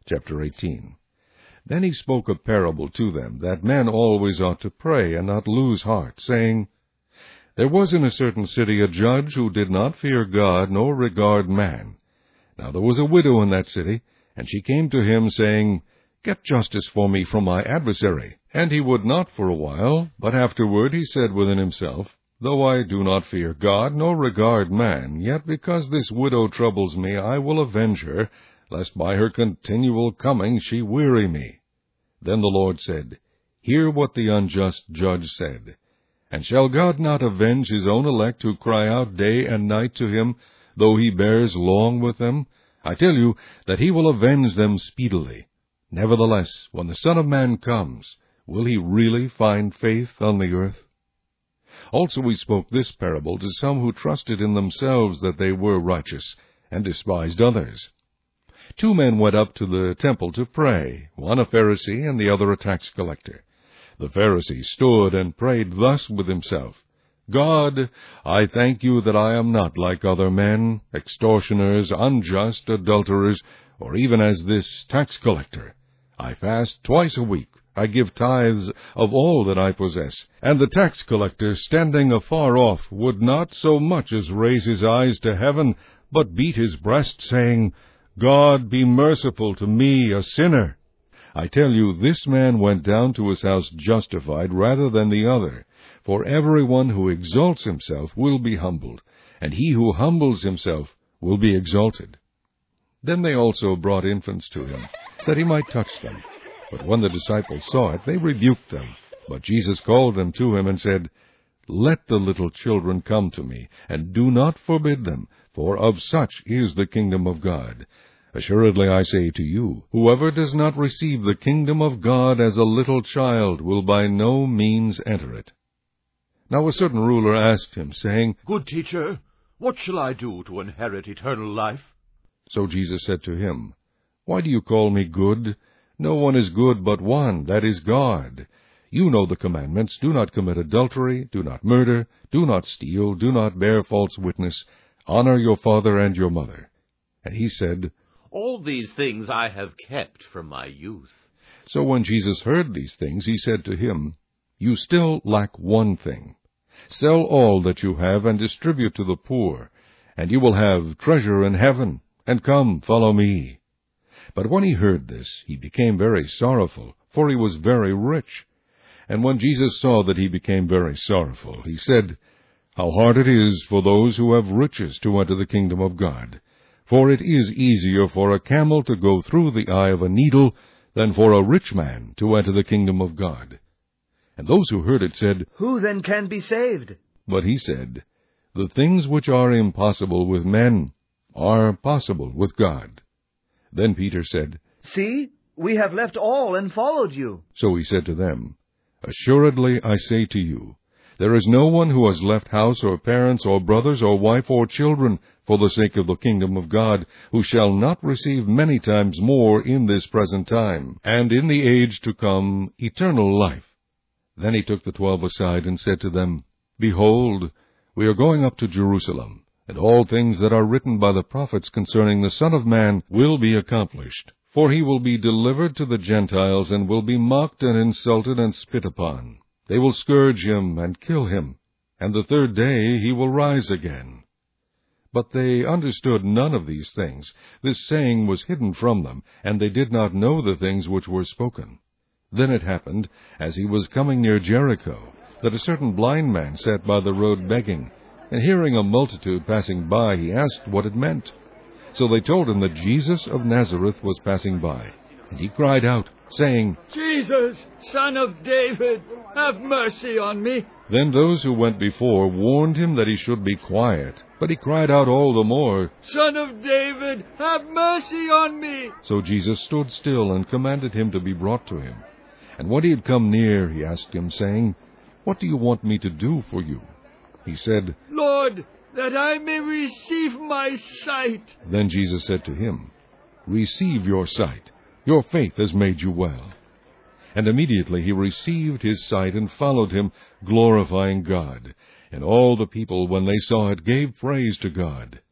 Chapter 18. Then he spoke a parable to them, that men always ought to pray, and not lose heart, saying, There was in a certain city a judge who did not fear God, nor regard man. Now there was a widow in that city, and she came to him, saying, Get justice for me from my adversary. And he would not for a while, but afterward he said within himself, Though I do not fear God, nor regard man, yet because this widow troubles me, I will avenge her, lest by her continual coming she weary me. Then the Lord said, Hear what the unjust judge said. And shall God not avenge his own elect, who cry out day and night to him, though he bears long with them? I tell you that he will avenge them speedily. Nevertheless, when the Son of Man comes, will he really find faith on the earth? Also he spoke this parable to some who trusted in themselves that they were righteous, and despised others. 2 men went up to the temple to pray, one a Pharisee and the other a tax collector. The Pharisee stood and prayed thus with himself, God, I thank you that I am not like other men, extortioners, unjust, adulterers, or even as this tax collector. I fast twice a week. I give tithes of all that I possess. And the tax collector, standing afar off, would not so much as raise his eyes to heaven, but beat his breast, saying, God, be merciful to me, a sinner. I tell you, this man went down to his house justified rather than the other. For everyone who exalts himself will be humbled, and he who humbles himself will be exalted. Then they also brought infants to him, that he might touch them. But when the disciples saw it, they rebuked them. But Jesus called them to him and said, Let the little children come to me, and do not forbid them, for of such is the kingdom of God. Assuredly I say to you, whoever does not receive the kingdom of God as a little child will by no means enter it. Now a certain ruler asked him, saying, Good teacher, what shall I do to inherit eternal life? So Jesus said to him, Why do you call me good? No one is good but one, that is God. You know the commandments, do not commit adultery, do not murder, do not steal, do not bear false witness, honor your father and your mother. And he said, All these things I have kept from my youth. So when Jesus heard these things, he said to him, You still lack one thing. Sell all that you have and distribute to the poor, and you will have treasure in heaven, and come, follow me. But when he heard this, he became very sorrowful, for he was very rich. And when Jesus saw that he became very sorrowful, he said, How hard it is for those who have riches to enter the kingdom of God. For it is easier for a camel to go through the eye of a needle than for a rich man to enter the kingdom of God. And those who heard it said, Who then can be saved? But he said, The things which are impossible with men are possible with God. Then Peter said, See, we have left all and followed you. So he said to them, Assuredly I say to you, there is no one who has left house or parents or brothers or wife or children for the sake of the kingdom of God, who shall not receive many times more in this present time, and in the age to come eternal life. Then he took the 12 aside and said to them, Behold, we are going up to Jerusalem, and all things that are written by the prophets concerning the Son of Man will be accomplished. For he will be delivered to the Gentiles, and will be mocked and insulted and spit upon. They will scourge him and kill him, and the 3rd day he will rise again. But they understood none of these things. This saying was hidden from them, and they did not know the things which were spoken. Then it happened, as he was coming near Jericho, that a certain blind man sat by the road begging, and hearing a multitude passing by, he asked what it meant. So they told him that Jesus of Nazareth was passing by. And he cried out, saying, Jesus, Son of David, have mercy on me. Then those who went before warned him that he should be quiet. But he cried out all the more, Son of David, have mercy on me. So Jesus stood still and commanded him to be brought to him. And when he had come near, he asked him, saying, What do you want me to do for you? He said, Lord, that I may receive my sight. Then Jesus said to him, Receive your sight. Your faith has made you well. And immediately he received his sight and followed him, glorifying God. And all the people, when they saw it, gave praise to God.